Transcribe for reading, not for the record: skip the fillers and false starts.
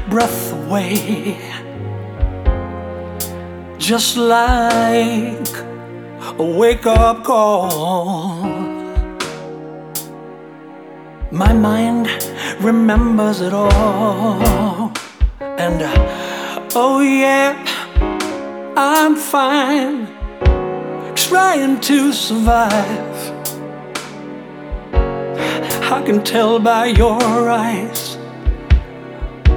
breath away, just like a wake-up call. My mind remembers it all, and oh yeah, I'm fine, trying to survive. I can tell by your eyes